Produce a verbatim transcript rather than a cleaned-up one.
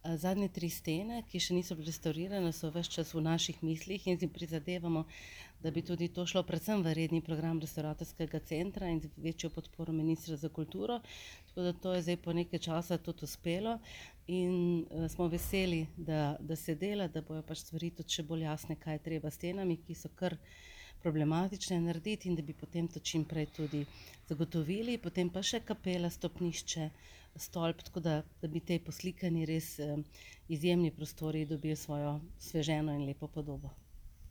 Zadnje tri stene, ki še niso bile restavrirane, so ves čas v naših mislih in si prizadevamo, da bi tudi to šlo predvsem v redni program Restavratorskega centra in z večjo podporo ministra za kulturo. Tako da to je zdaj po nekaj časa tudi uspelo in smo veseli, da, da se dela, da bojo pač stvari tudi še bolj jasne, kaj je treba s stenami, ki so kar problematične narediti in da bi potem to čim prej tudi zagotovili. Potem pa še kapela, stopnišče, stolp, tako da, da bi tej poslikani res izjemni prostori dobili svojo osveženo in lepo podobo.